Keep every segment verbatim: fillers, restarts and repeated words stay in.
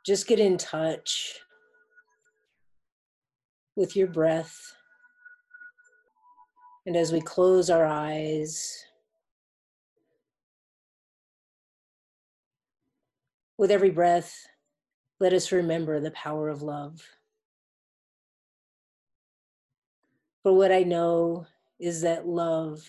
Just get in touch with your breath. And as we close our eyes, with every breath, let us remember the power of love. For what I know is that love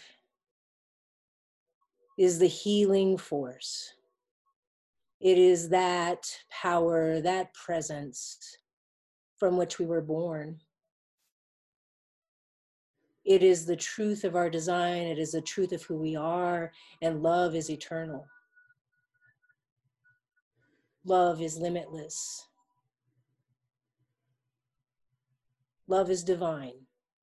is the healing force. It is that power, that presence from which we were born. It is the truth of our design. It is the truth of who we are. And love is eternal. Love is limitless. Love is divine.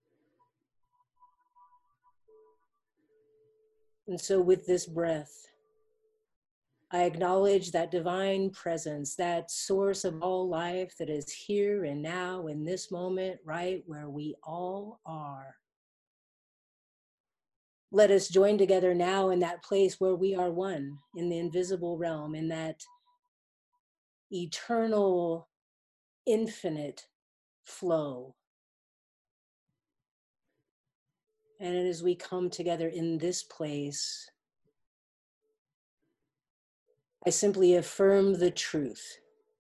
And so with this breath, I acknowledge that divine presence, that source of all life that is here and now in this moment, right where we all are. Let us join together now in that place where we are one, in the invisible realm, in that eternal, infinite flow. And as we come together in this place, I simply affirm the truth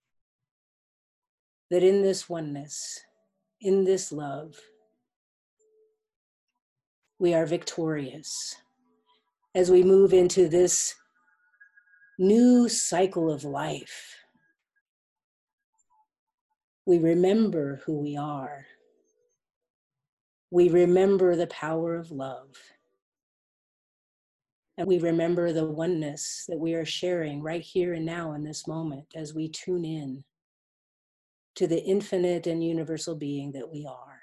that in this oneness, in this love, we are victorious. As we move into this new cycle of life, we remember who we are. We remember the power of love. And we remember the oneness that we are sharing right here and now in this moment as we tune in to the infinite and universal being that we are.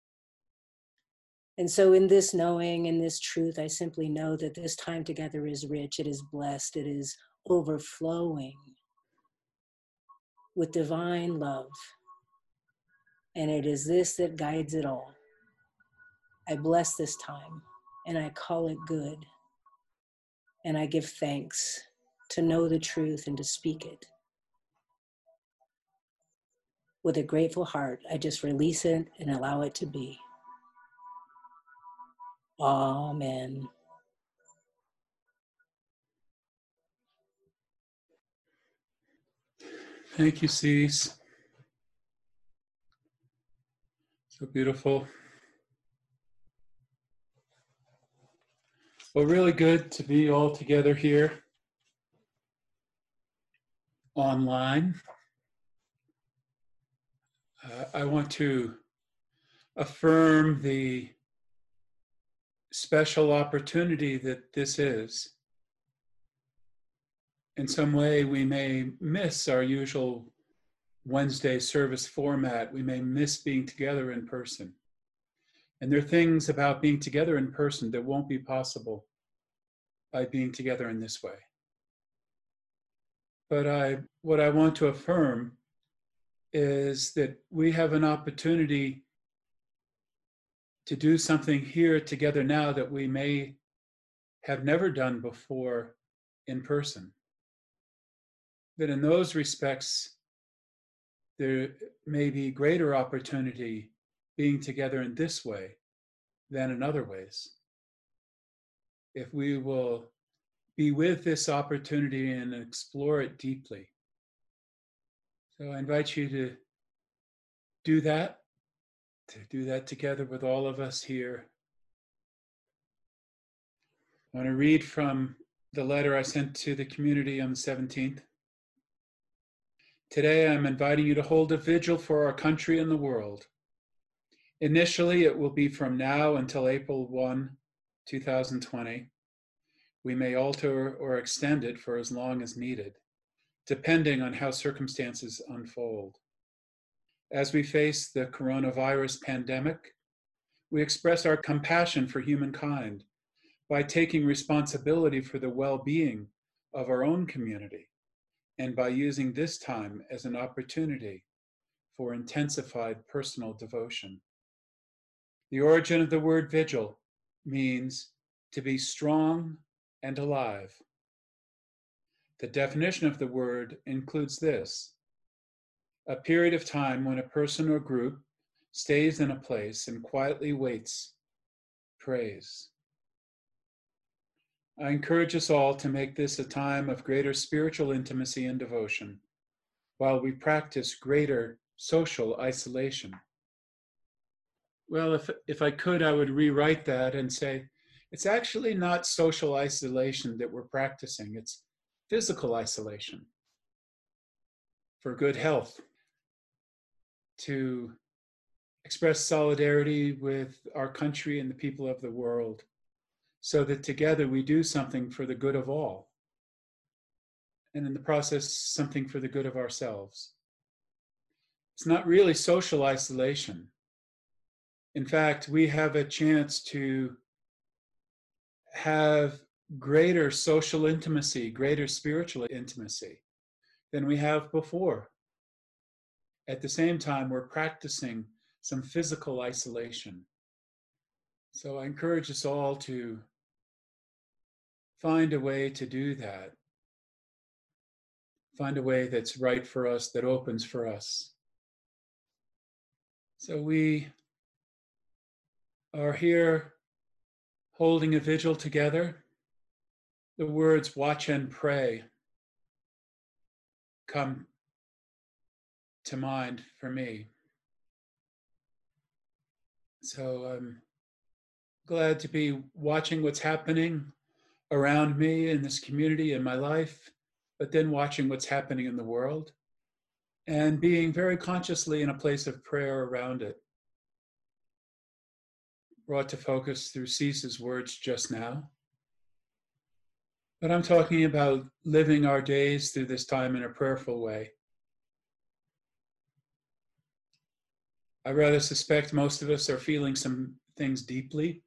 And so in this knowing, in this truth, I simply know that this time together is rich, it is blessed, it is overflowing with divine love. And it is this that guides it all. I bless this time and I call it good. And I give thanks to know the truth and to speak it. With a grateful heart, I just release it and allow it to be. Amen. Thank you, Cease. So beautiful. Well, really good to be all together here online. Uh, I want to affirm the special opportunity that this is. In some way, we may miss our usual Wednesday service format. We may miss being together in person. And there are things about being together in person that won't be possible by being together in this way. But I, what I want to affirm is that we have an opportunity to do something here together now that we may have never done before in person. That in those respects, there may be greater opportunity being together in this way than in other ways. If we will be with this opportunity and explore it deeply. So I invite you to do that, to do that together with all of us here. I want to read from the letter I sent to the community on the seventeenth. Today, I'm inviting you to hold a vigil for our country and the world. Initially, it will be from now until April first, two thousand twenty. We may alter or extend it for as long as needed, depending on how circumstances unfold. As we face the coronavirus pandemic, we express our compassion for humankind by taking responsibility for the well-being of our own community and by using this time as an opportunity for intensified personal devotion. The origin of the word vigil means to be strong and alive. The definition of the word includes this: a period of time when a person or group stays in a place and quietly waits, prays. I encourage us all to make this a time of greater spiritual intimacy and devotion, while we practice greater social isolation. Well, if, if I could, I would rewrite that and say, it's actually not social isolation that we're practicing, it's physical isolation for good health, to express solidarity with our country and the people of the world, so that together we do something for the good of all, and in the process, something for the good of ourselves. It's not really social isolation. In fact, we have a chance to have greater social intimacy, greater spiritual intimacy than we have before. At the same time, we're practicing some physical isolation. So I encourage us all to find a way to do that. Find a way that's right for us, that opens for us. So we are here holding a vigil together. The words watch and pray come to mind for me. So I'm glad to be watching what's happening around me in this community, in my life, but then watching what's happening in the world and being very consciously in a place of prayer around it. Brought to focus through Cease's words just now. But I'm talking about living our days through this time in a prayerful way. I rather suspect most of us are feeling some things deeply.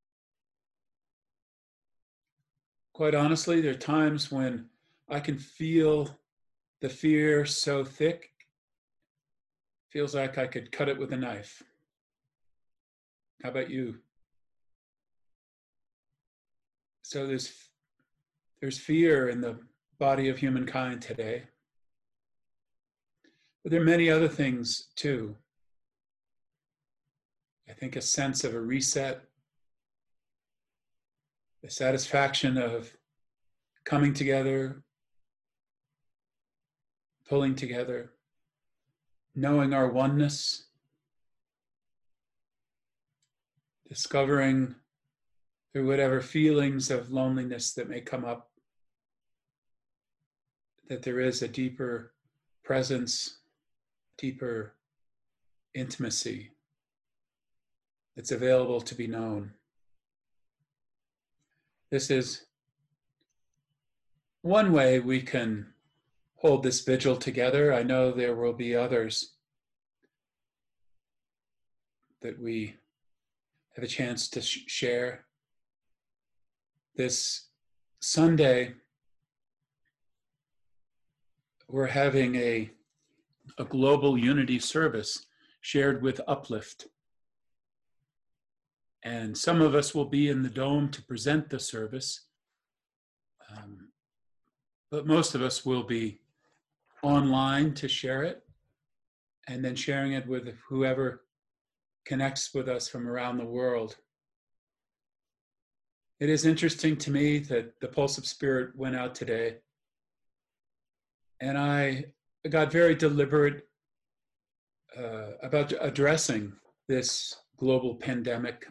Quite honestly, there are times when I can feel the fear so thick, feels like I could cut it with a knife. How about you? So there's, there's fear in the body of humankind today. But there are many other things too. I think a sense of a reset, the satisfaction of coming together, pulling together, knowing our oneness, discovering through whatever feelings of loneliness that may come up, that there is a deeper presence, deeper intimacy that's available to be known. This is one way we can hold this vigil together. I know there will be others that we have a chance to sh- share. This Sunday, we're having a, a global unity service shared with Uplift. And some of us will be in the dome to present the service, um, but most of us will be online to share it, and then sharing it with whoever connects with us from around the world. It is interesting to me that the Pulse of Spirit went out today, and I got very deliberate uh, about addressing this global pandemic.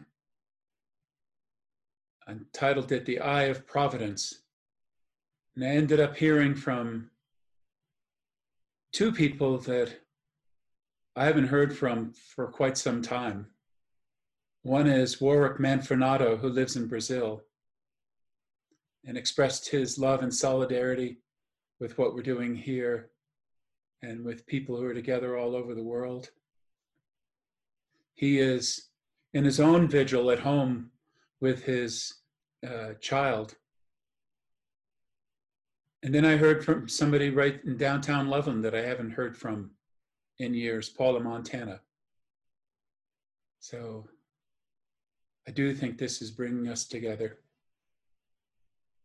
I titled it The Eye of Providence. And I ended up hearing from two people that I haven't heard from for quite some time. One is Warwick Manfrenato, who lives in Brazil, and expressed his love and solidarity with what we're doing here and with people who are together all over the world. He is in his own vigil at home with his uh, child. And then I heard from somebody right in downtown Loveland that I haven't heard from in years, Paula Montana. So I do think this is bringing us together.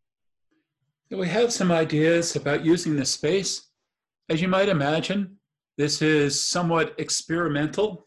So we have some ideas about using this space. As you might imagine, This is somewhat experimental.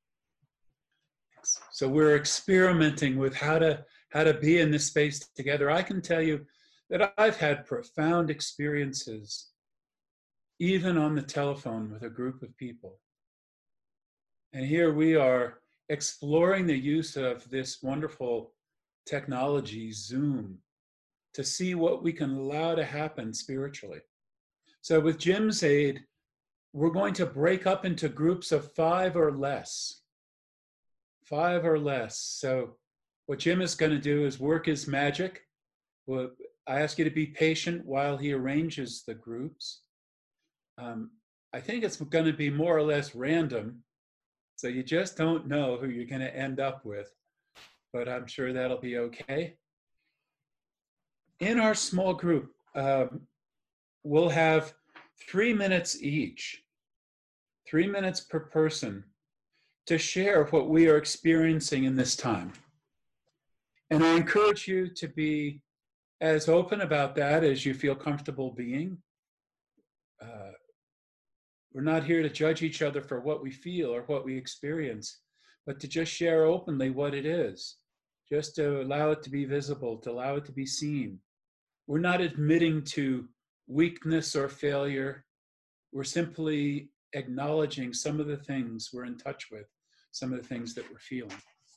So we're experimenting with how to how to be in this space together. I can tell you that I've had profound experiences, even on the telephone with a group of people. And here we are exploring the use of this wonderful technology, Zoom, to see what we can allow to happen spiritually. So with Jim's aid, we're going to break up into groups of five or less. Five or less. So what Jim is going to do is work his magic. Well, I ask you to be patient while he arranges the groups. Um, I think it's going to be more or less random. So you just don't know who you're going to end up with. But I'm sure that'll be okay. In our small group, um, we'll have three minutes each, three minutes per person, to share what we are experiencing in this time. And I encourage you to be as open about that as you feel comfortable being. Uh, we're not here to judge each other for what we feel or what we experience, but to just share openly what it is, just to allow it to be visible, to allow it to be seen. We're not admitting to weakness or failure. We're simply acknowledging some of the things we're in touch with, some of the things that we're feeling.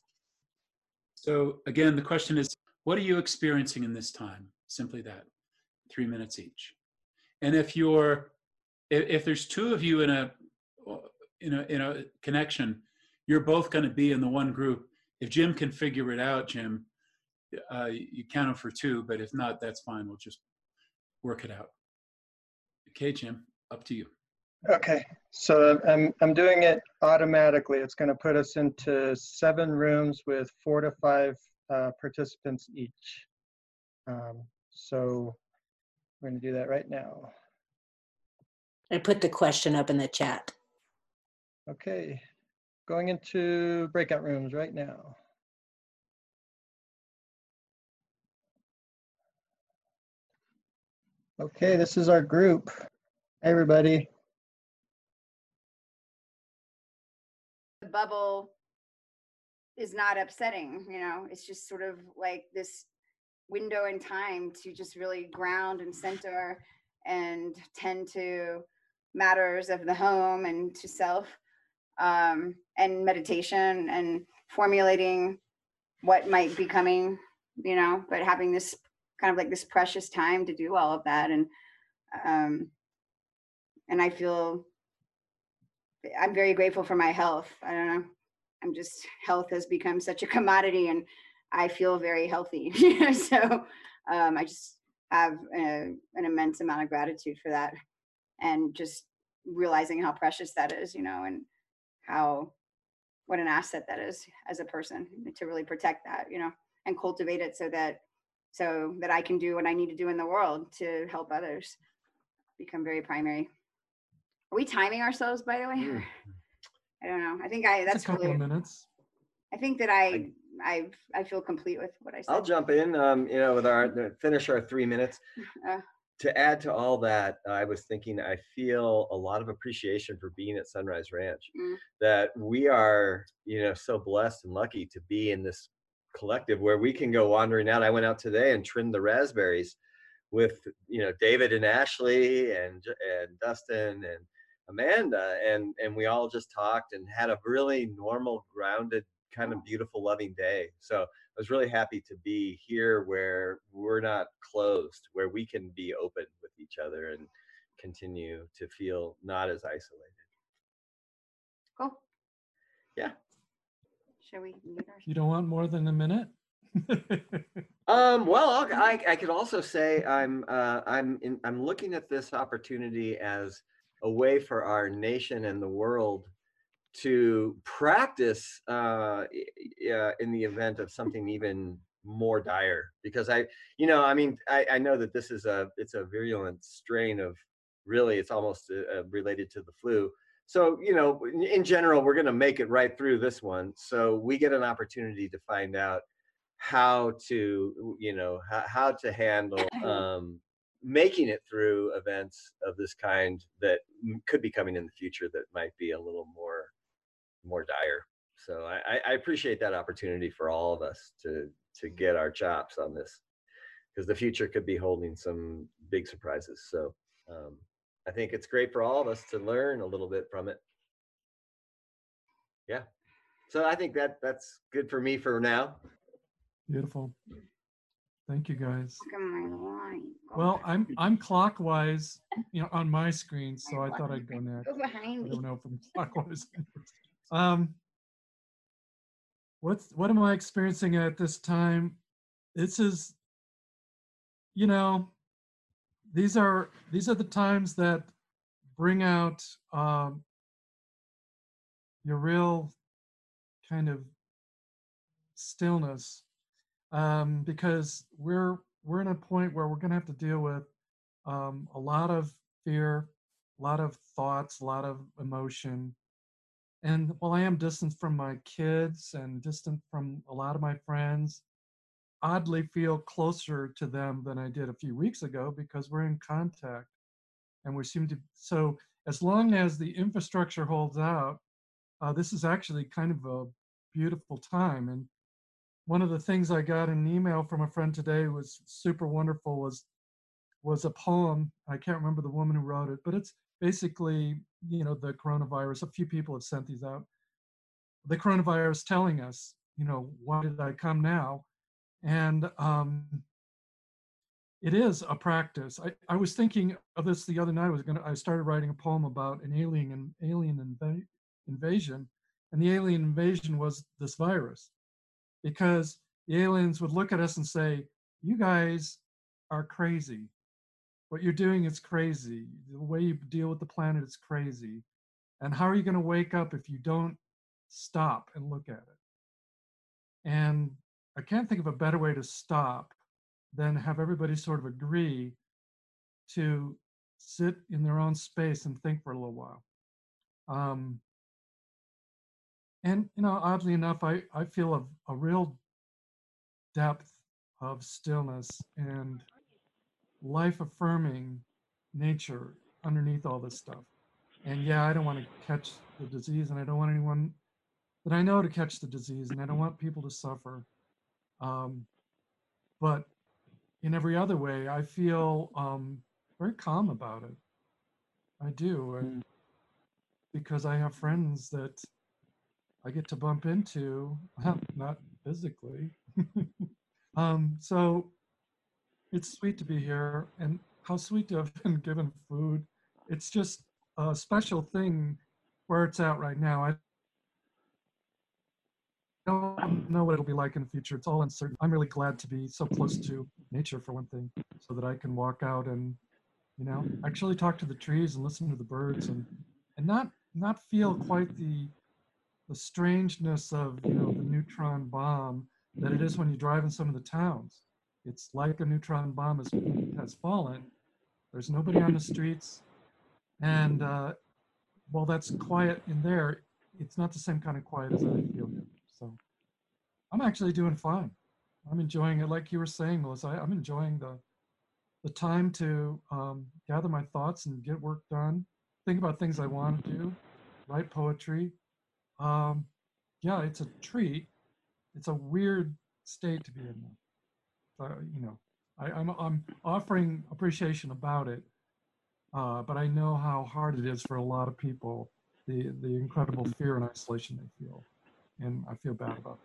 So again, the question is, what are you experiencing in this time? Simply that, three minutes each. And if you're, if, if there's two of you in a, in a, in a connection, you're both going to be in the one group. If Jim can figure it out, Jim, uh, you count them for two, but if not, that's fine. We'll just work it out. Okay, Jim, up to you. Okay, so I'm, I'm doing it automatically. It's going to put us into seven rooms with four to five uh, participants each. Um, so we're going to do that right now. I put the question up in the chat. Okay, going into breakout rooms right now. Okay, this is our group. Hey, everybody. The bubble is not upsetting, you know, it's just sort of like this window in time to just really ground and center and tend to matters of the home and to self, um, and meditation and formulating what might be coming, you know, but having this kind of like this precious time to do all of that. And um, and I feel I'm very grateful for my health. I don't know. I'm just, health has become such a commodity and I feel very healthy. So um, I just have a, an immense amount of gratitude for that. And just realizing how precious that is, you know, and how, what an asset that is as a person to really protect that, you know, and cultivate it so that, so that I can do what I need to do in the world to help others become very primary. Are we timing ourselves, by the way? Mm. I don't know. I think I, that's a couple really, of minutes. I think that I, I, I feel complete with what I said. I'll jump in, um, you know, with our, finish our three minutes. Uh, to add to all that, I was thinking, I feel a lot of appreciation for being at Sunrise Ranch, mm. that we are, you know, so blessed and lucky to be in this collective where we can go wandering out. I went out today and trimmed the raspberries with, you know, David and Ashley and, and Dustin and Amanda, and and we all just talked and had a really normal, grounded, kind of beautiful, loving day. So I was really happy to be here where we're not closed, where we can be open with each other and continue to feel not as isolated. Cool. Yeah. Shall we mute ourselves? You don't want more than a minute? um well I'll, I I could also say I'm uh I'm in, I'm looking at this opportunity as a way for our nation and the world to practice uh, in the event of something even more dire. Because I, you know, I mean, I, I know that this is a, it's a virulent strain of, really, it's almost uh, related to the flu. So, you know, in general, we're going to make it right through this one. So we get an opportunity to find out how to, you know, how, how to handle um, making it through events of this kind that could be coming in the future that might be a little more more dire. So I, I appreciate that opportunity for all of us to to get our chops on this, because the future could be holding some big surprises. So um, I think it's great for all of us to learn a little bit from it. Yeah. So I think that that's good for me for now. Beautiful. Thank you, guys. Well, I'm I'm clockwise, you know, on my screen, so I thought I'd go next. Go behind I me. don't know if I'm clockwise. um, what's what am I experiencing at this time? This is, you know, these are these are the times that bring out um, your real kind of stillness, um, because we're we're in a point where we're going to have to deal with um, a lot of fear, a lot of thoughts, a lot of emotion. And while I am distant from my kids and distant from a lot of my friends, oddly feel closer to them than I did a few weeks ago because we're in contact and we seem to. So as long as the infrastructure holds out, uh, this is actually kind of a beautiful time. And one of the things I got in an email from a friend today was super wonderful, was was a poem. I can't remember the woman who wrote it, but it's basically, you know, the coronavirus. A few people have sent these out. The coronavirus telling us, you know, why did I come now? And um, it is a practice. I, I was thinking of this the other night. I was gonna. I started writing a poem about an alien and alien inv- invasion, and the alien invasion was this virus, because the aliens would look at us and say, "You guys are crazy. What you're doing is crazy. The way you deal with the planet is crazy. And how are you going to wake up if you don't stop and look at it?" And I can't think of a better way to stop than have everybody sort of agree to sit in their own space and think for a little while. Um, and, you know, oddly enough, I, I feel a, a real depth of stillness and life-affirming nature underneath all this stuff. And yeah, I don't want to catch the disease, and I don't want anyone that I know to catch the disease, and I don't want people to suffer. Um, but in every other way, I feel um, very calm about it. I do, and because I have friends that I get to bump into, not physically. um, so it's sweet to be here, and how sweet to have been given food. It's just a special thing where it's at right now. I don't know what it'll be like in the future. It's all uncertain. I'm really glad to be so close to nature, for one thing, so that I can walk out and, you know, actually talk to the trees and listen to the birds, and and not not feel quite the the strangeness of, you know, the neutron bomb that it is when you drive in some of the towns. It's like a neutron bomb has, has fallen. There's nobody on the streets. And uh, while that's quiet in there, it's not the same kind of quiet as I feel here. So I'm actually doing fine. I'm enjoying it. Like you were saying, Melissa, I, I'm enjoying the, the time to um, gather my thoughts and get work done, think about things I want to do, write poetry. Um, yeah, it's a treat. It's a weird state to be in. Uh, you know, I, I'm, I'm offering appreciation about it, uh, but I know how hard it is for a lot of people, the, the incredible fear and isolation they feel. And I feel bad about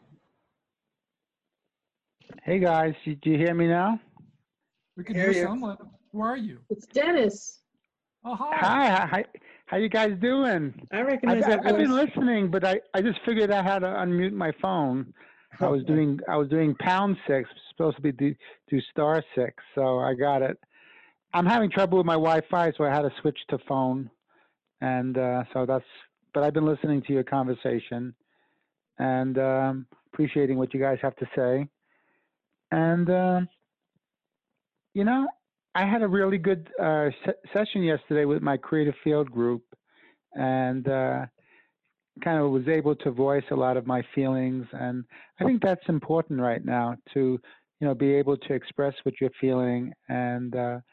that. Hey guys, do you hear me now? We can hear, hear someone. Who are you? It's Dennis. Oh, hi. Hi, hi. How you guys doing? I recognize I've, that voice. I've been listening, but I, I just figured out how to unmute my phone. I was doing I was doing pound six, supposed to be do, do star six, so I got it. I'm having trouble with my Wi-Fi, so I had to switch to phone, and uh, so that's. But I've been listening to your conversation, and um, appreciating what you guys have to say. And uh, you know, I had a really good uh, se session yesterday with my creative field group, and uh, kind of was able to voice a lot of my feelings. And I think that's important right now, to, you know, be able to express what you're feeling. And, uh,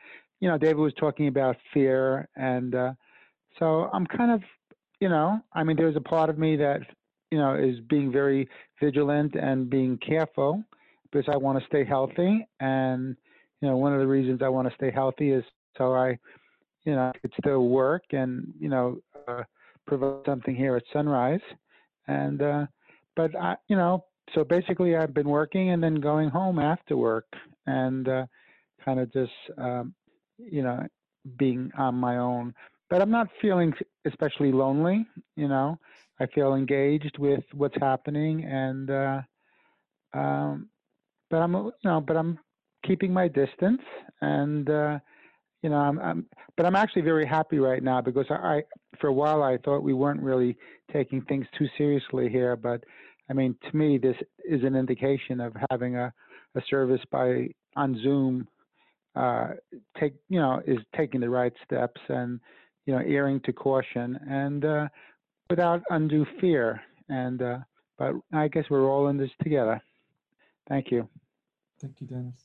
you know, David was talking about fear, and uh, so I'm kind of, you know, I mean, there's a part of me that, you know, is being very vigilant and being careful because I want to stay healthy. And, you know, one of the reasons I want to stay healthy is so I, you know, could still work and, you know, uh, provide something here at Sunrise. And, uh, but I, you know, so basically I've been working and then going home after work and uh, kind of just, um, you know, being on my own. But I'm not feeling especially lonely, you know. I feel engaged with what's happening, and uh, um, but I'm, you know, but I'm keeping my distance, and uh, you know, I'm, I'm, but I'm actually very happy right now because I, I, for a while, I thought we weren't really taking things too seriously here. But I mean, to me, this is an indication of having a, a service by on Zoom. Uh, take, you know, is taking the right steps and, you know, erring to caution and uh, without undue fear. And, uh, but I guess we're all in this together. Thank you. Thank you, Dennis.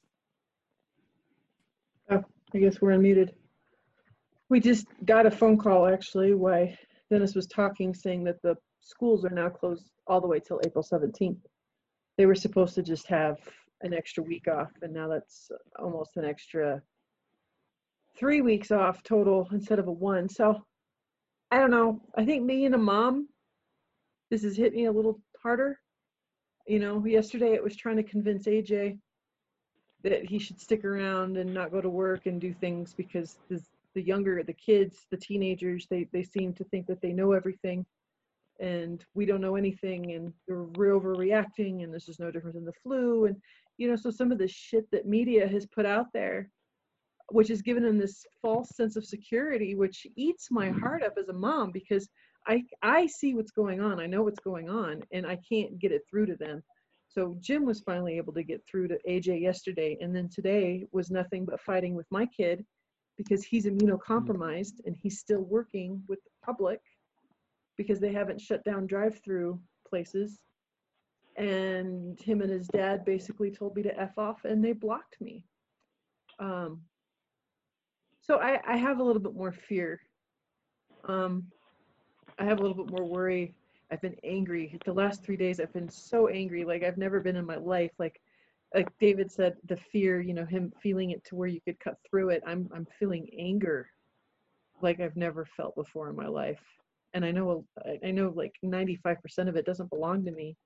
Oh, I guess we're unmuted. We just got a phone call actually while Dennis was talking saying that the schools are now closed all the way till April seventeenth. They were supposed to just have an extra week off, and now that's almost an extra three weeks off total instead of a one. So I don't know. I think me and a mom, this has hit me a little harder. You know, yesterday it was trying to convince A J that he should stick around and not go to work and do things because the, the younger, the kids, the teenagers, they, they seem to think that they know everything and we don't know anything and we're overreacting and this is no different than the flu. And, you know, so some of the shit that media has put out there, which has given them this false sense of security, which eats my heart up as a mom because I, I see what's going on. I know what's going on and I can't get it through to them. So Jim was finally able to get through to A J yesterday, and then today was nothing but fighting with my kid because he's immunocompromised and he's still working with the public because they haven't shut down drive-through places. And him and his dad basically told me to F off and they blocked me. Um, so I, I have a little bit more fear. Um, I have a little bit more worry. I've been angry. The last three days, I've been so angry, like I've never been in my life. Like, like David said, the fear, you know, him feeling it to where you could cut through it. I'm, I'm feeling anger, like I've never felt before in my life. And I know, I know, like ninety-five percent of it doesn't belong to me.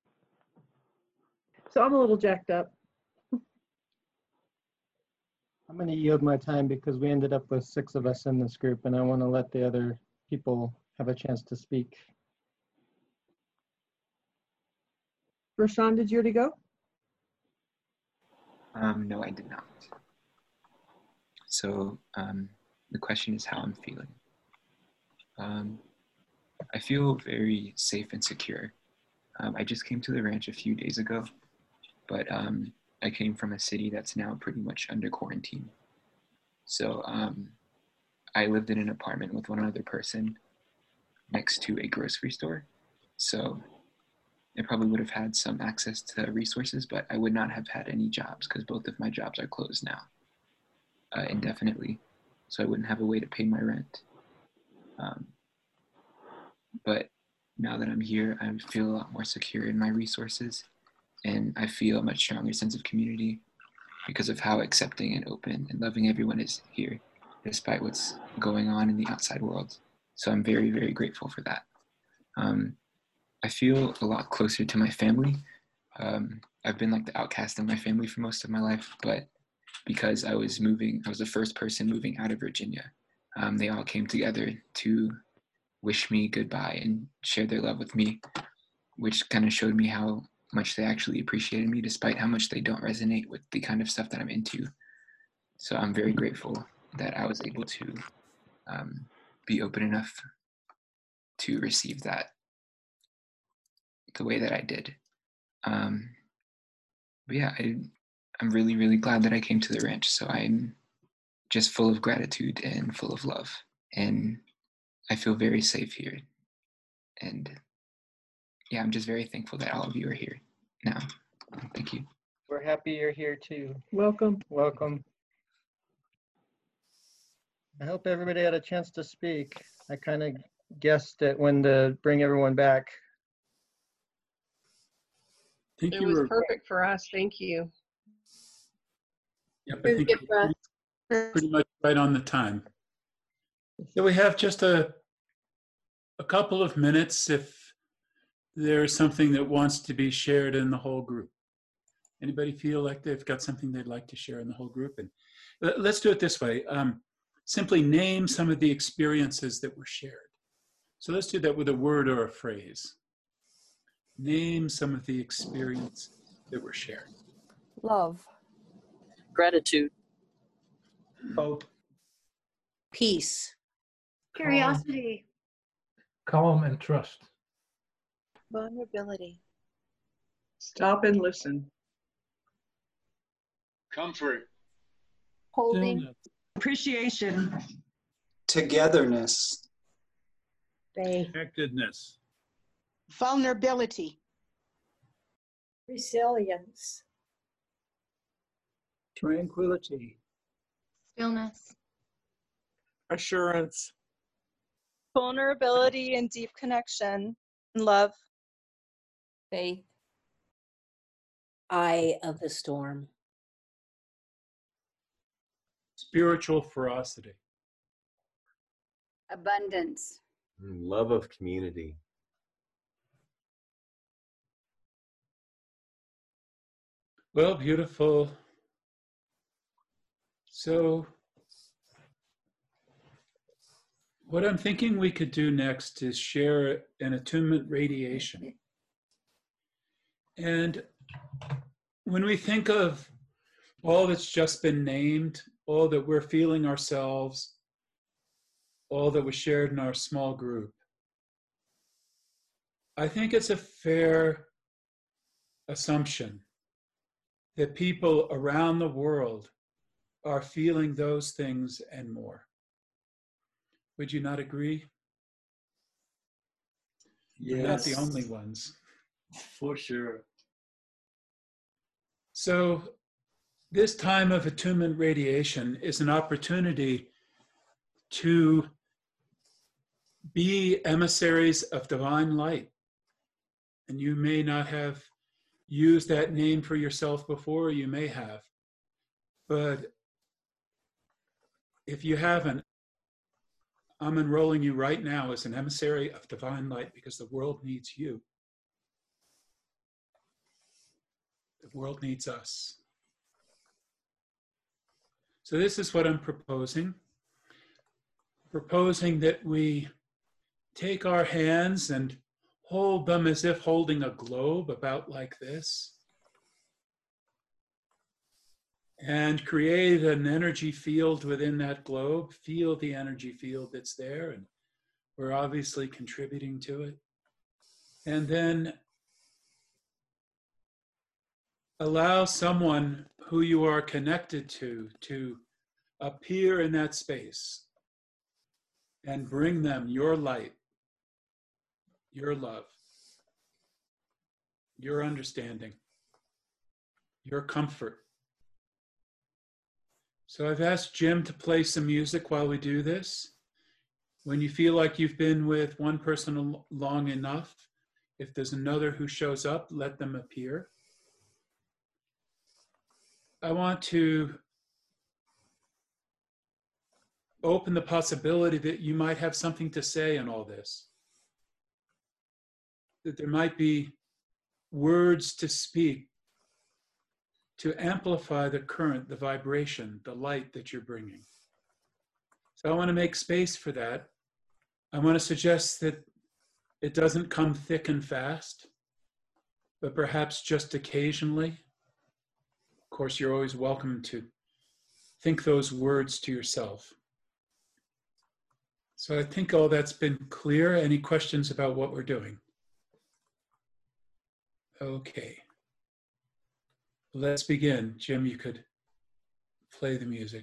So I'm a little jacked up. I'm going to yield my time because we ended up with six of us in this group, and I want to let the other people have a chance to speak. Rashawn, did you already go? Um, no, I did not. So um, the question is how I'm feeling. Um, I feel very safe and secure. Um, I just came to the ranch a few days ago, but um, I came from a city that's now pretty much under quarantine. So um, I lived in an apartment with one other person next to a grocery store. So I probably would have had some access to resources, but I would not have had any jobs because both of my jobs are closed now uh, indefinitely. So I wouldn't have a way to pay my rent. Um, but now that I'm here, I feel a lot more secure in my resources and I feel a much stronger sense of community because of how accepting and open and loving everyone is here, despite what's going on in the outside world. So I'm very, very grateful for that. Um, I feel a lot closer to my family. Um, I've been like the outcast in my family for most of my life, but because I was moving, I was the first person moving out of Virginia. Um, they all came together to wish me goodbye and share their love with me, which kind of showed me how much they actually appreciated me, despite how much they don't resonate with the kind of stuff that I'm into. So I'm very grateful that I was able to um, be open enough to receive that the way that I did. Um, but yeah, I, I'm really, really glad that I came to the ranch. So I'm just full of gratitude and full of love. And I feel very safe here. And yeah, I'm just very thankful that all of you are here now. Thank you. We're happy you're here too. Welcome. Welcome. I hope everybody had a chance to speak. I kind of guessed at when to bring everyone back. I think It you was were, perfect for us. Thank you. yep, I think you were pretty, pretty much right on the time. So we have just a, a couple of minutes if there's something that wants to be shared in the whole group. Anybody feel like they've got something they'd like to share in the whole group? And let's do it this way. Um, simply name some of the experiences that were shared. So let's do that with a word or a phrase. Name some of the experiences that were shared. Love. Gratitude. Hope. Peace. Curiosity. Calm and trust. Vulnerability. Stop and listen. Comfort. Holding. Appreciation. Togetherness. Faith. Connectedness. Vulnerability. Resilience. Tranquility. Stillness. Assurance. Vulnerability and deep connection. And love. Faith. Eye of the storm. Spiritual ferocity. Abundance. Love of community. Well, beautiful. So what I'm thinking we could do next is share an attunement radiation. And when we think of all that's just been named, all that we're feeling ourselves, all that was shared in our small group, I think it's a fair assumption that people around the world are feeling those things and more. Would you not agree? Yes. You're not the only ones. For sure. So this time of attunement radiation is an opportunity to be emissaries of divine light. And you may not have used that name for yourself before, you may have. But if you haven't, I'm enrolling you right now as an emissary of divine light because the world needs you. The world needs us. So this is what I'm proposing. Proposing that we take our hands and hold them as if holding a globe about like this. And create an energy field within that globe. Feel the energy field that's there, and we're obviously contributing to it. And then allow someone who you are connected to to appear in that space and bring them your light, your love, your understanding, your comfort. So I've asked Jim to play some music while we do this. When you feel like you've been with one person long enough, if there's another who shows up, let them appear. I want to open the possibility that you might have something to say in all this. That there might be words to speak to amplify the current, the vibration, the light that you're bringing. So I want to make space for that. I want to suggest that it doesn't come thick and fast, but perhaps just occasionally. Of course, you're always welcome to think those words to yourself. So I think all that's been clear. Any questions about what we're doing? Okay. Let's begin. Jim, you could play the music.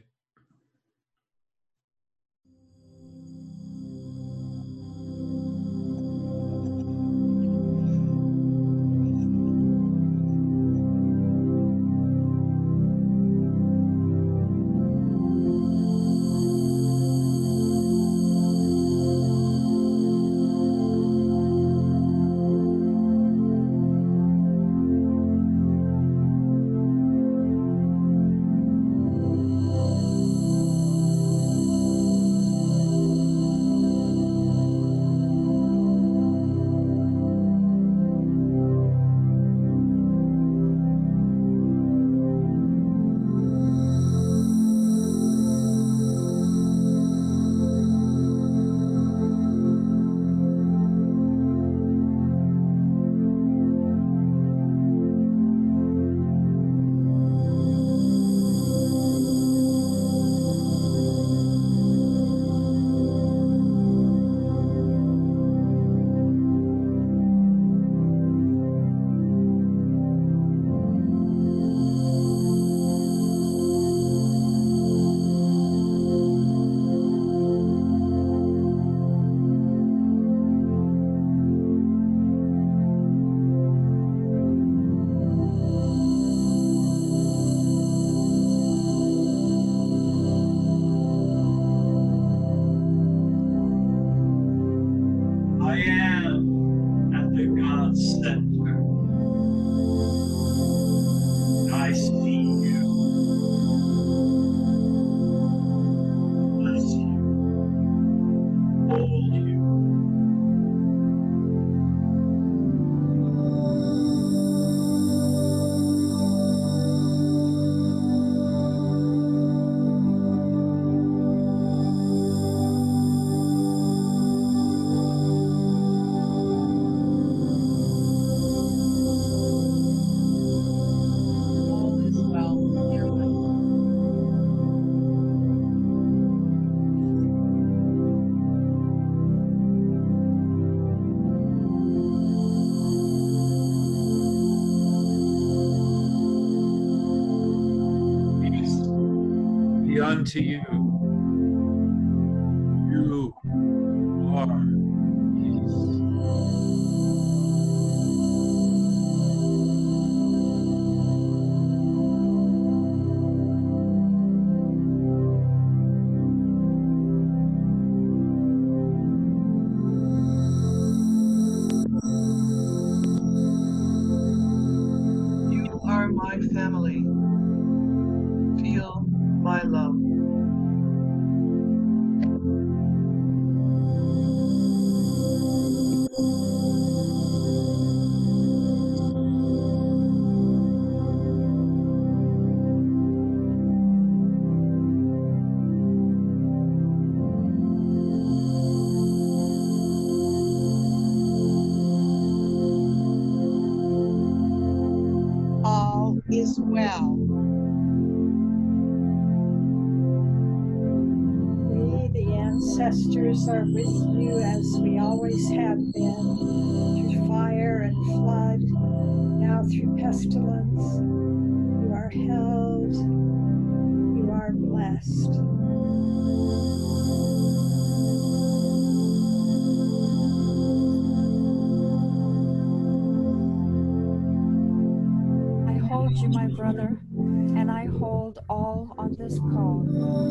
heart center. I see you. Bless you. Hold you. All is well, dear one. Peace be unto you. You are peace. You are my family. Feel my love. All is well. We, the ancestors, are with you as we always have been, through fire and flood, now through pestilence. You are held, you are blessed. I hold you, my brother, and I hold all on this call.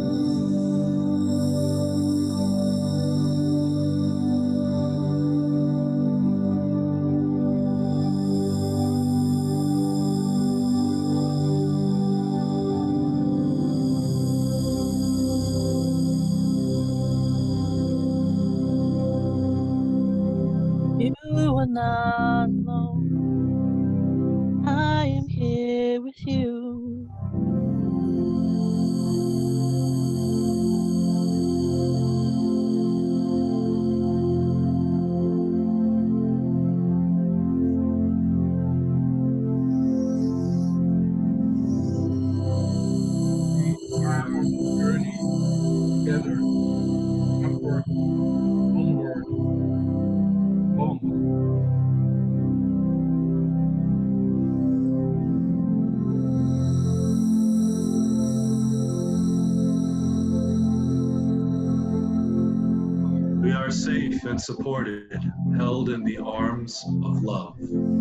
You are not alone. I am here with you. We are on the journey together, upward, onward, onward. We are safe and supported, held in the arms of love.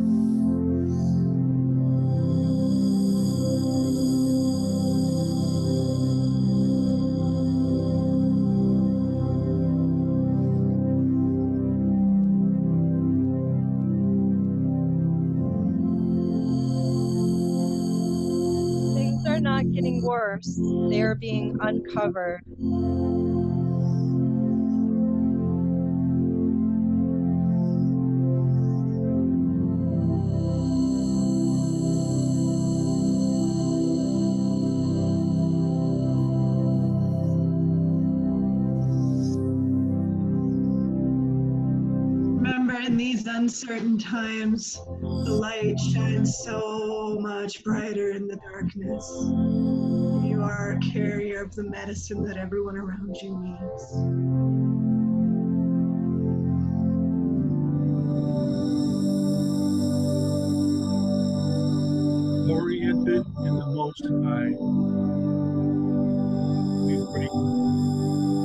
Things are not getting worse. They are being uncovered. Remember, in these uncertain times, the light shines so much brighter in the darkness. You are a carrier of the medicine that everyone around you needs. Oriented in the Most High, we bring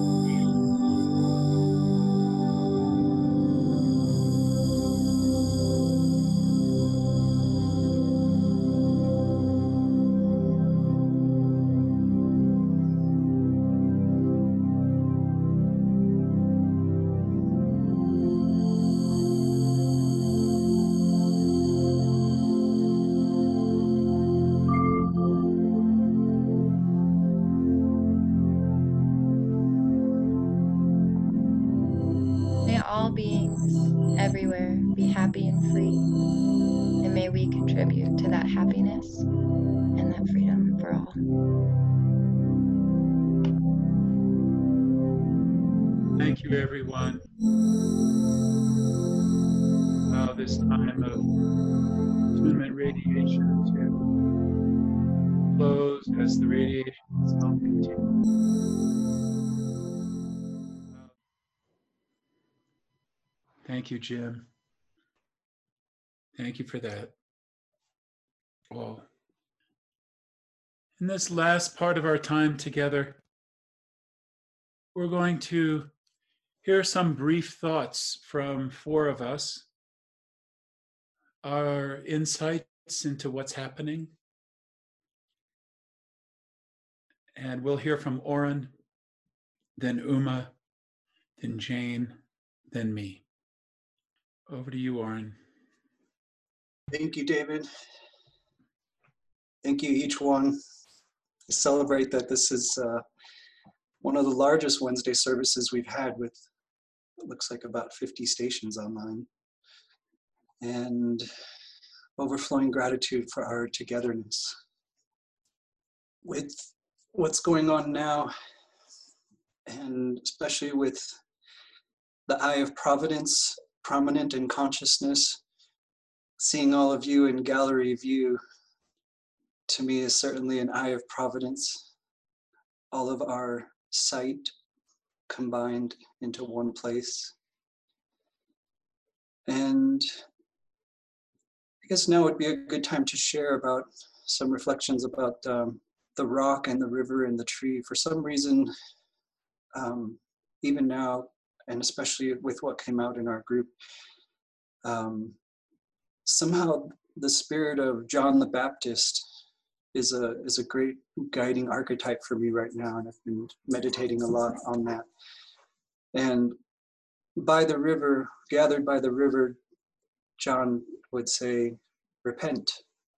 all beings everywhere be happy and free. And may we contribute to that happiness and that freedom for all. Thank you, everyone. Allow this time of attunement radiation to close as the radiation itself continues. Thank you, Jim. Thank you for that. Well, in this last part of our time together, we're going to hear some brief thoughts from four of us, our insights into what's happening. And we'll hear from Oren, then Uma, then Jane, then me. Over to you, Oren. Thank you, David. Thank you, each one. I celebrate that this is uh, one of the largest Wednesday services we've had, with, it looks like, about fifty stations online. And overflowing gratitude for our togetherness. With what's going on now, and especially with the eye of providence prominent in consciousness, seeing all of you in gallery view, to me, is certainly an eye of providence. All of our sight combined into one place. And I guess now would be a good time to share about some reflections about um, the rock and the river and the tree. For some reason, um, even now, and especially with what came out in our group, um, somehow the spirit of John the Baptist is a is a great guiding archetype for me right now, and I've been meditating a lot on that. And by the river, gathered by the river, John would say, repent,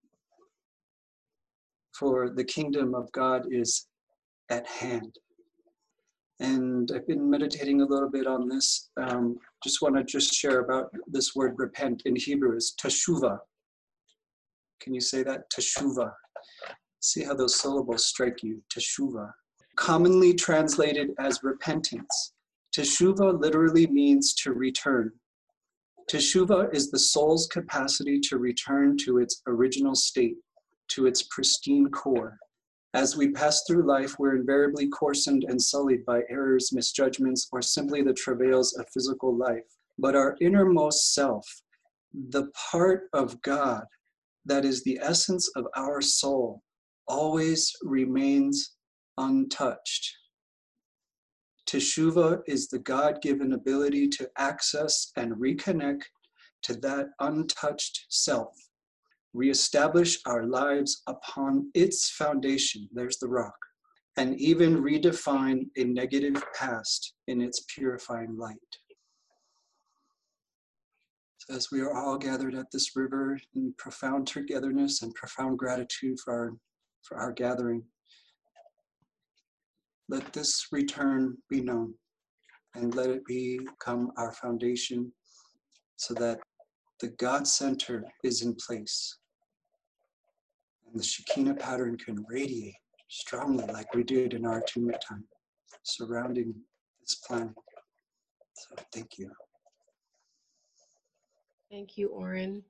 for the kingdom of God is at hand. And I've been meditating a little bit on this. Um, just want to just share about this word repent. In Hebrew is teshuvah. Can you say that? Teshuvah. See how those syllables strike you. Teshuvah. Commonly translated as repentance. Teshuvah literally means to return. Teshuvah is the soul's capacity to return to its original state, to its pristine core. As we pass through life, we're invariably coarsened and sullied by errors, misjudgments, or simply the travails of physical life. But our innermost self, the part of God that is the essence of our soul, always remains untouched. Teshuvah is the God-given ability to access and reconnect to that untouched self, reestablish our lives upon its foundation, there's the rock, and even redefine a negative past in its purifying light. So as we are all gathered at this river in profound togetherness and profound gratitude for our, for our gathering, let this return be known, and let it become our foundation so that the God center is in place and the Shekinah pattern can radiate strongly like we did in our attunement time, surrounding this planet. So thank you. Thank you, Oren.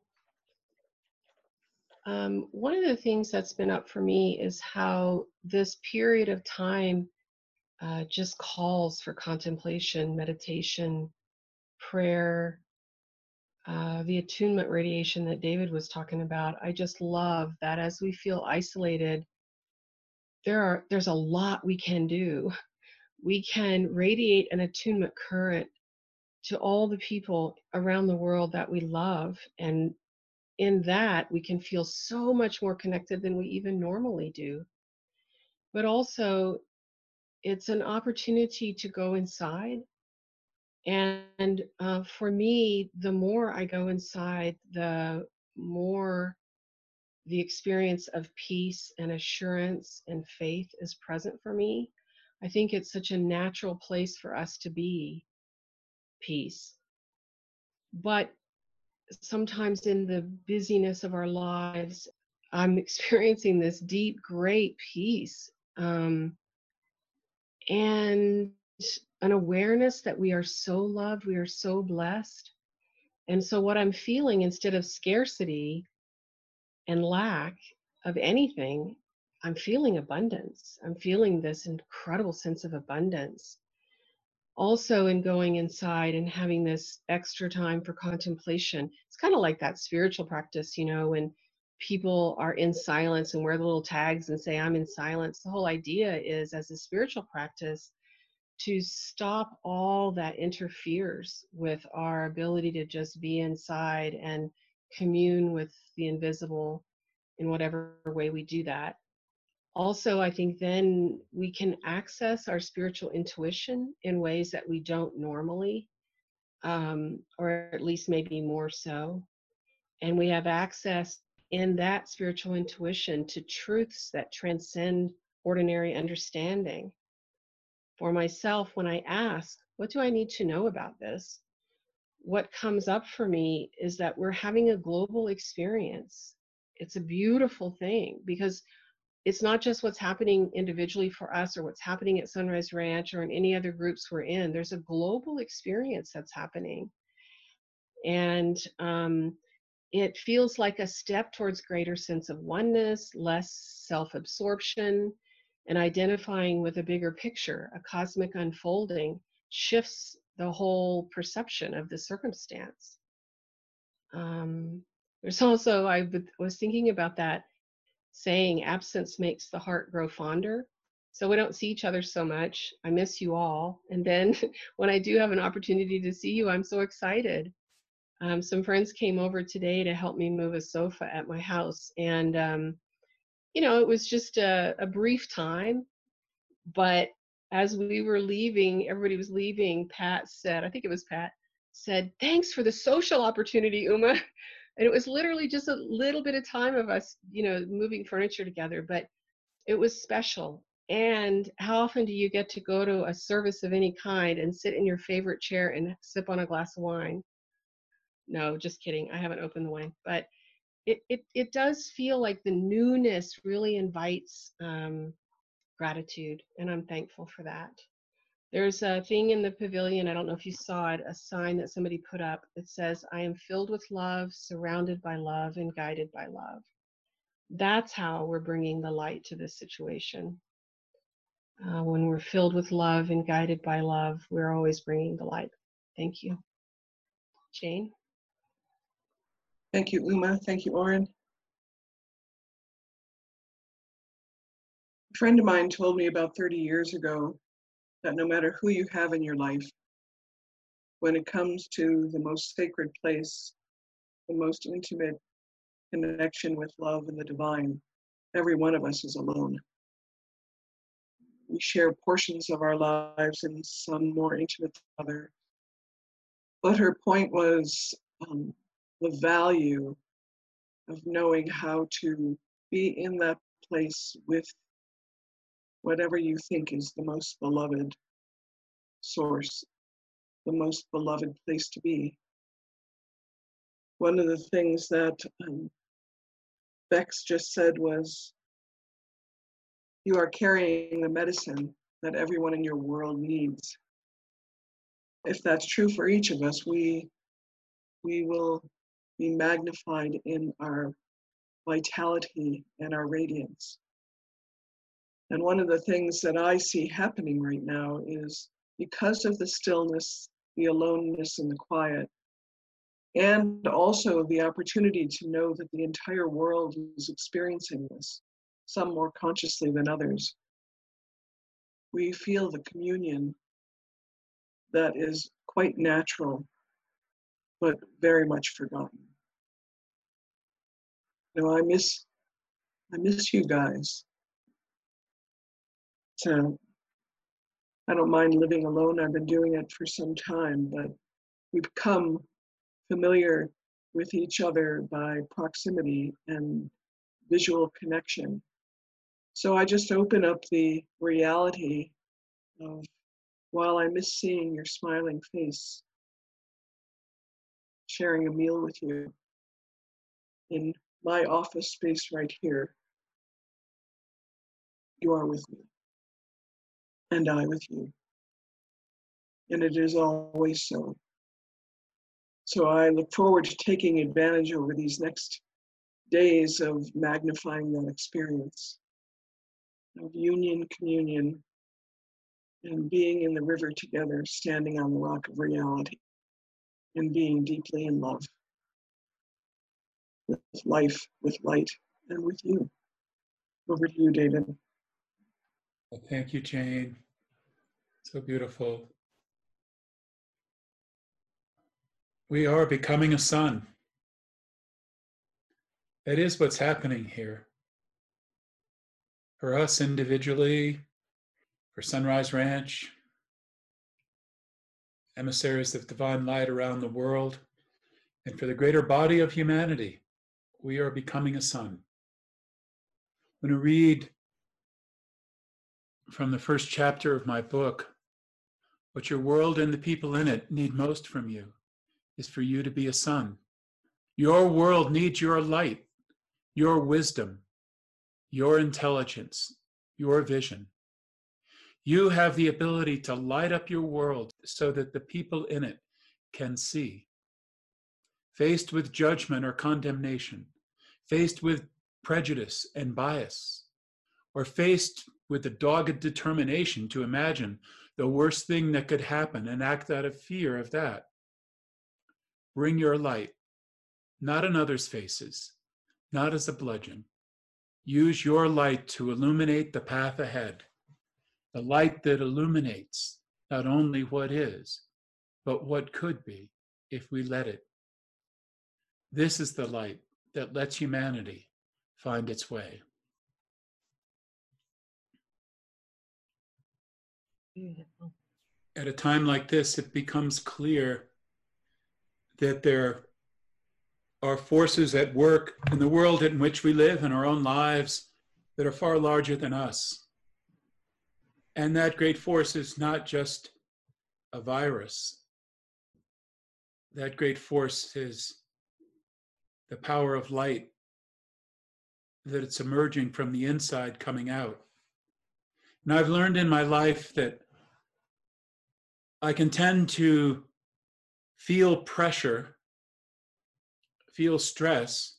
Um, one of the things that's been up for me is how this period of time uh, just calls for contemplation, meditation, prayer, uh, the attunement radiation that David was talking about. I just love that as we feel isolated, there are there's a lot we can do. We can radiate an attunement current to all the people around the world that we love, and in that we can feel so much more connected than we even normally do. But also, it's an opportunity to go inside. And uh, for me, the more I go inside, the more the experience of peace and assurance and faith is present for me. I think it's such a natural place for us to be, peace. but sometimes in the busyness of our lives, I'm experiencing this deep, great peace, um, and an awareness that we are so loved, we are so blessed. And so what I'm feeling, instead of scarcity and lack of anything, I'm feeling abundance. I'm feeling this incredible sense of abundance. Also, in going inside and having this extra time for contemplation, it's kind of like that spiritual practice, you know, when people are in silence and wear the little tags and say, I'm in silence. The whole idea is, as a spiritual practice, to stop all that interferes with our ability to just be inside and commune with the invisible in whatever way we do that. Also, I think then we can access our spiritual intuition in ways that we don't normally, um, or at least maybe more so. And we have access in that spiritual intuition to truths that transcend ordinary understanding. For myself, when I ask, what do I need to know about this? What comes up for me is that we're having a global experience. It's a beautiful thing, because it's not just what's happening individually for us or what's happening at Sunrise Ranch or in any other groups we're in. There's a global experience that's happening. And um, it feels like a step towards greater sense of oneness, less self-absorption, and identifying with a bigger picture. A cosmic unfolding shifts the whole perception of the circumstance. Um, there's also, I was thinking about that saying, absence makes the heart grow fonder. So we don't see each other so much. I miss you all. And then when I do have an opportunity to see you, I'm so excited. Um, some friends came over today to help me move a sofa at my house. And, um, you know, it was just a, a brief time. But as we were leaving, everybody was leaving, Pat said, I think it was Pat, said, thanks for the social opportunity, Uma. And it was literally just a little bit of time of us, you know, moving furniture together, but it was special. And how often do you get to go to a service of any kind and sit in your favorite chair and sip on a glass of wine? No, just kidding. I haven't opened the wine, but it, it, it does feel like the newness really invites um, gratitude, and I'm thankful for that. There's a thing in the pavilion, I don't know if you saw it, a sign that somebody put up that says, I am filled with love, surrounded by love, and guided by love. That's how we're bringing the light to this situation. Uh, when we're filled with love and guided by love, we're always bringing the light. Thank you. Jane? Thank you, Uma. Thank you, Oren. A friend of mine told me about thirty years ago that no matter who you have in your life, when it comes to the most sacred place, the most intimate connection with love and the divine, every one of us is alone. We share portions of our lives and some more intimate than others. But her point was um, the value of knowing how to be in that place with whatever you think is the most beloved source, the most beloved place to be. One of the things that um, Bex just said was, you are carrying the medicine that everyone in your world needs. If that's true for each of us, we, we will be magnified in our vitality and our radiance. And one of the things that I see happening right now is, because of the stillness, the aloneness, and the quiet, and also the opportunity to know that the entire world is experiencing this, some more consciously than others, we feel the communion that is quite natural, but very much forgotten. You know, I miss, I miss you guys. So I don't mind living alone. I've been doing it for some time, but we become familiar with each other by proximity and visual connection. So I just open up the reality of, while I miss seeing your smiling face, sharing a meal with you in my office space right here. You are with me, and I with you. And it is always so. So I look forward to taking advantage over these next days of magnifying that experience of union, communion, and being in the river together, standing on the rock of reality, and being deeply in love with life, with light, and with you. Over to you, David. Well, thank you, Jane. So beautiful. We are becoming a sun. That is what's happening here. For us individually, for Sunrise Ranch, emissaries of divine light around the world, and for the greater body of humanity, we are becoming a sun. I'm going to read from the first chapter of my book. What your world and the people in it need most from you is for you to be a sun. Your world needs your light, your wisdom, your intelligence, your vision. You have the ability to light up your world so that the people in it can see. Faced with judgment or condemnation, faced with prejudice and bias, or faced with the dogged determination to imagine the worst thing that could happen and act out of fear of that, bring your light, not in others' faces, not as a bludgeon. Use your light to illuminate the path ahead, the light that illuminates not only what is, but what could be if we let it. This is the light that lets humanity find its way. Beautiful. At a time like this, it becomes clear that there are forces at work in the world in which we live, in our own lives, that are far larger than us. And that great force is not just a virus. That great force is the power of light, that it's emerging from the inside, coming out. And I've learned in my life that I can tend to feel pressure, feel stress,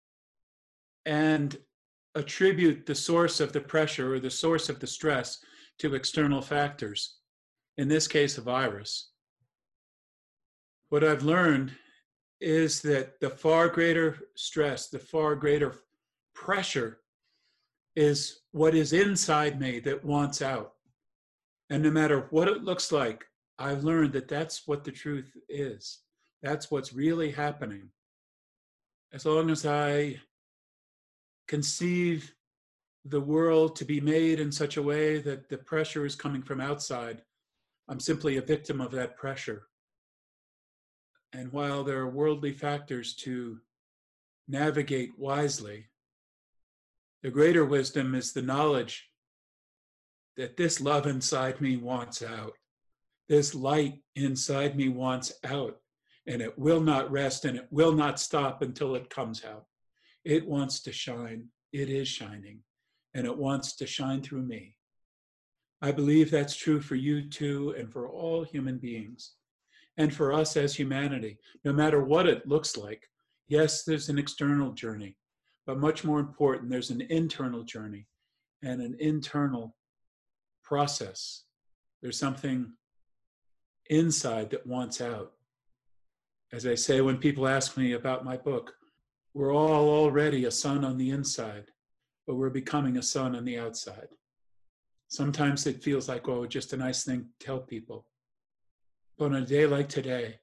and attribute the source of the pressure or the source of the stress to external factors, in this case, a virus. What I've learned is that the far greater stress, the far greater pressure is what is inside me that wants out. And no matter what it looks like, I've learned that that's what the truth is. That's what's really happening. As long as I conceive the world to be made in such a way that the pressure is coming from outside, I'm simply a victim of that pressure. And while there are worldly factors to navigate wisely, the greater wisdom is the knowledge that this love inside me wants out. This light inside me wants out, and it will not rest and it will not stop until it comes out. It wants to shine. It is shining, and it wants to shine through me. I believe that's true for you too, and for all human beings, and for us as humanity, no matter what it looks like. Yes, there's an external journey, but much more important, there's an internal journey and an internal process. There's something inside that wants out. As I say, when people ask me about my book, we're all already a sun on the inside, but we're becoming a sun on the outside. Sometimes it feels like, oh, just a nice thing to tell people. But on a day like today,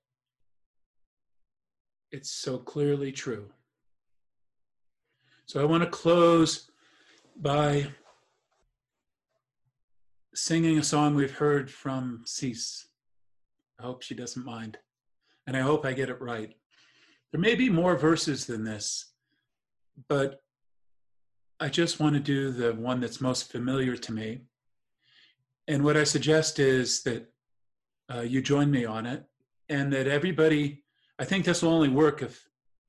it's so clearly true. So I want to close by singing a song we've heard from Cease. I hope she doesn't mind. And I hope I get it right. There may be more verses than this, but I just want to do the one that's most familiar to me. And what I suggest is that uh, you join me on it, and that everybody I think this will only work if,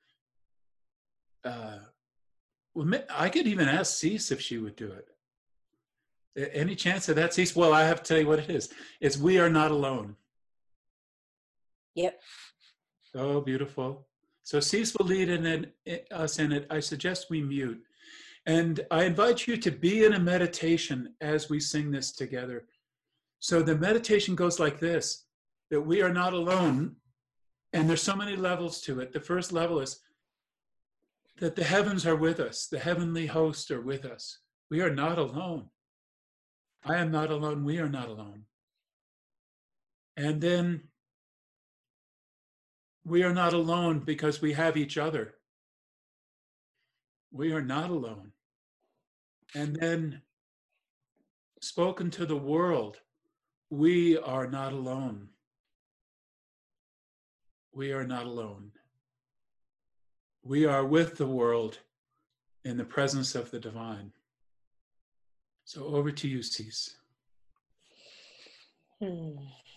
uh, well, I could even ask Cease if she would do it. Any chance of that, Cease? Well, I have to tell you what it is. It's We Are Not Alone. Yep. Oh, beautiful. So Cease will lead in it, us in it. I suggest we mute. And I invite you to be in a meditation as we sing this together. So the meditation goes like this, that we are not alone. And there's so many levels to it. The first level is that the heavens are with us. The heavenly hosts are with us. We are not alone. I am not alone. We are not alone. And then we are not alone because we have each other. We are not alone. And then spoken to the world, we are not alone. We are not alone. We are with the world in the presence of the divine. So over to you, Cease. Hmm.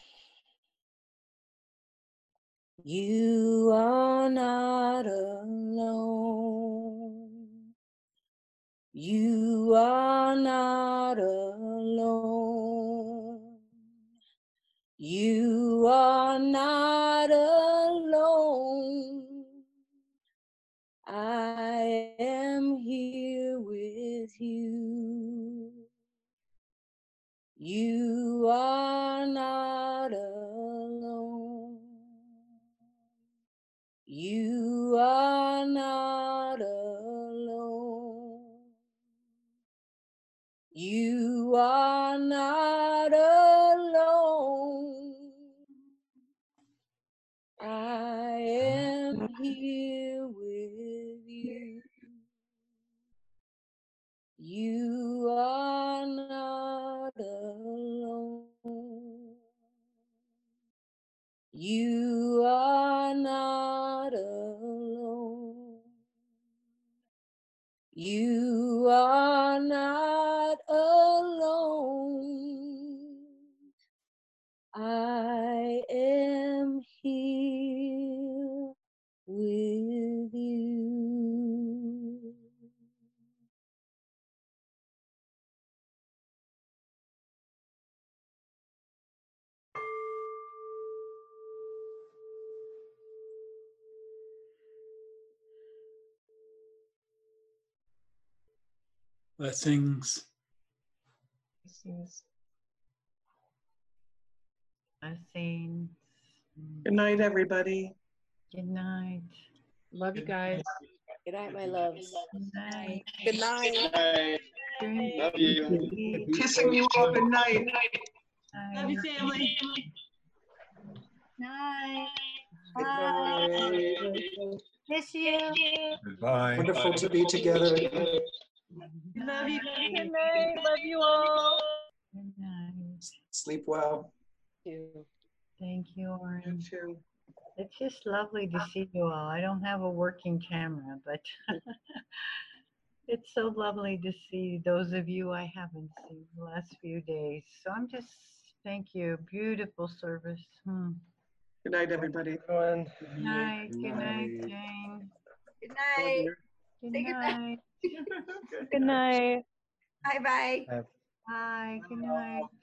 You are not alone. You are not alone. You are not alone. I am here with you. You are not alone. You are not alone. You are not alone. I am here with you. You are not alone. You are not alone. You are not alone. I am here with you. Blessings. Blessings. Blessings. Good night, everybody. Good night. Love you guys. Good night, my loves. Good night. Good night. Good Love you. Kissing you all. Good night. Love you, family. Night. Bye. Miss you. Goodbye. Wonderful to be together. Love you. Good night. Love you all. Good night. Sleep well. Thank you, Oren. You too. It's just lovely to see you all. I don't have a working camera, but it's so lovely to see those of you I haven't seen the last few days. So I'm just, thank you. Beautiful service. Hmm. Good night, everybody. Good night. Good night, Jane. Good night. Good Say good night. Good night. Bye bye. Bye. Good night.